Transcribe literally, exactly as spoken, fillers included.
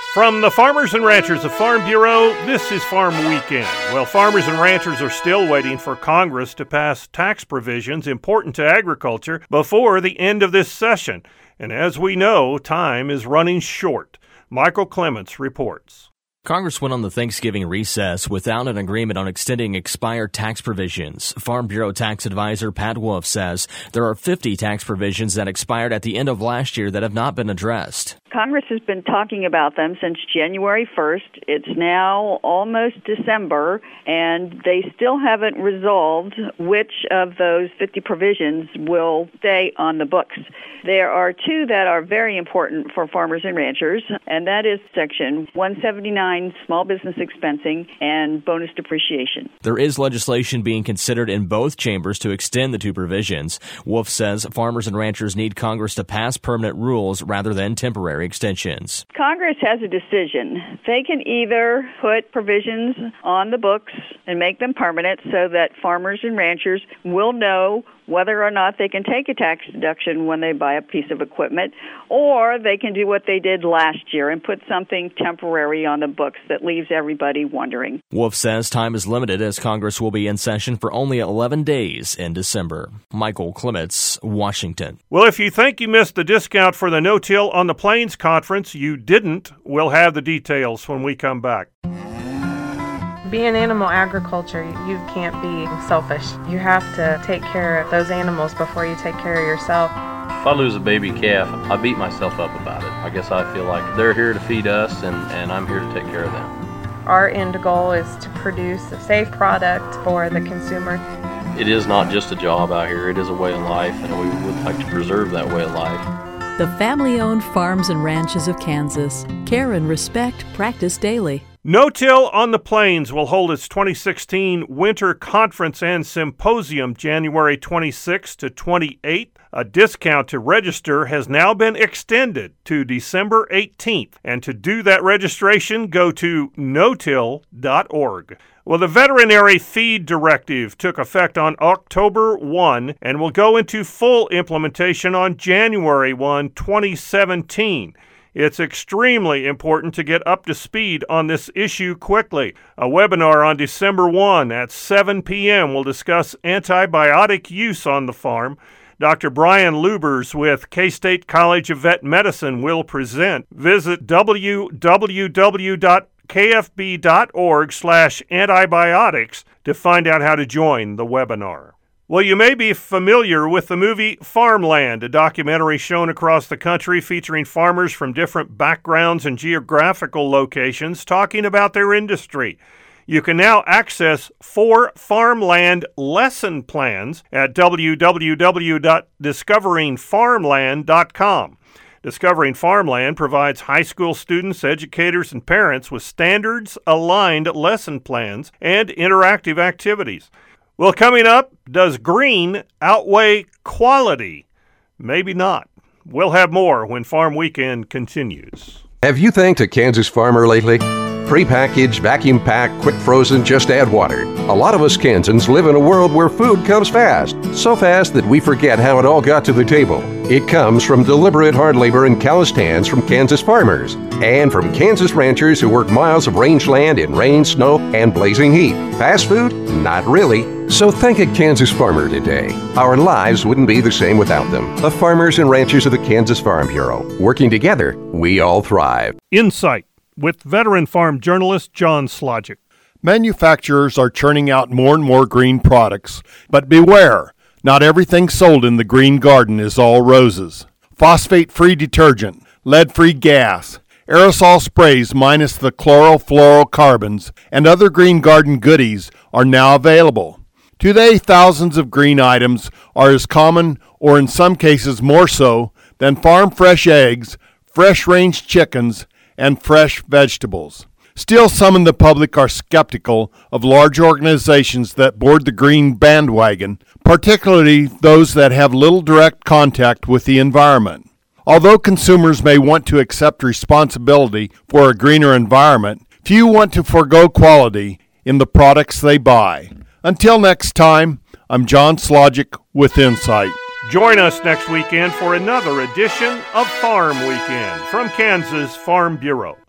From the Farmers and Ranchers of Farm Bureau, this is Farm Weekend. Well, farmers and ranchers are still waiting for Congress to pass tax provisions important to agriculture before the end of this session. And as we know, time is running short. Michael Clements reports. Congress went on the Thanksgiving recess without an agreement on extending expired tax provisions. Farm Bureau tax advisor Pat Wolf says there are fifty tax provisions that expired at the end of last year that have not been addressed. Congress has been talking about them since January first. It's now almost December, and they still haven't resolved which of those fifty provisions will stay on the books. There are two that are very important for farmers and ranchers, and that is Section one seventy-nine, Small Business Expensing, and Bonus Depreciation. There is legislation being considered in both chambers to extend the two provisions. Wolf says farmers and ranchers need Congress to pass permanent rules rather than temporary extensions. Congress has a decision. They can either put provisions on the books and make them permanent so that farmers and ranchers will know whether or not they can take a tax deduction when they buy a piece of equipment, or they can do what they did last year and put something temporary on the books that leaves everybody wondering. Wolf says time is limited as Congress will be in session for only eleven days in December. Michael Clements, Washington. Well, if you think you missed the discount for the No-Till on the Plains conference, you didn't. We'll have the details when we come back. Being animal agriculture, you can't be selfish. You have to take care of those animals before you take care of yourself. If I lose a baby calf, I beat myself up about it. I guess I feel like they're here to feed us, and, and I'm here to take care of them. Our end goal is to produce a safe product for the consumer. It is not just a job out here, it is a way of life, and we would like to preserve that way of life. The family-owned farms and ranches of Kansas. Care and respect practiced daily. No-Till on the Plains will hold its twenty sixteen Winter Conference and Symposium January twenty-sixth to twenty-eighth. A discount to register has now been extended to December eighteenth. And to do that registration, go to no till dot org. Well, the Veterinary Feed Directive took effect on October first and will go into full implementation on January first, twenty seventeen. It's extremely important to get up to speed on this issue quickly. A webinar on December first at seven p.m. will discuss antibiotic use on the farm. Doctor Brian Lubers with K-State College of Vet Medicine will present. Visit w w w dot k f b dot org slash antibiotics to find out how to join the webinar. Well, you may be familiar with the movie Farmland, a documentary shown across the country featuring farmers from different backgrounds and geographical locations talking about their industry. You can now access four Farmland lesson plans at w w w dot discovering farmland dot com. Discovering Farmland provides high school students, educators, and parents with standards-aligned lesson plans and interactive activities. Well, coming up, does green outweigh quality? Maybe not. We'll have more when Farm Weekend continues. Have you thanked a Kansas farmer lately? Pre-packaged, vacuum-packed, quick-frozen, just add water. A lot of us Kansans live in a world where food comes fast. So fast that we forget how it all got to the table. It comes from deliberate hard labor and calloused hands from Kansas farmers. And from Kansas ranchers who work miles of rangeland in rain, snow, and blazing heat. Fast food? Not really. So thank a Kansas farmer today. Our lives wouldn't be the same without them. The farmers and ranchers of the Kansas Farm Bureau. Working together, we all thrive. Insight with veteran farm journalist John Slogic. Manufacturers are churning out more and more green products, but beware, not everything sold in the green garden is all roses. Phosphate-free detergent, lead-free gas, aerosol sprays minus the chlorofluorocarbons, and other green garden goodies are now available. Today, thousands of green items are as common, or in some cases more so, than farm-fresh eggs, fresh-range chickens, and fresh vegetables. Still, some in the public are skeptical of large organizations that board the green bandwagon, particularly those that have little direct contact with the environment. Although consumers may want to accept responsibility for a greener environment, few want to forego quality in the products they buy. Until next time, I'm John Slogic with Insight. Join us next weekend for another edition of Farm Weekend from Kansas Farm Bureau.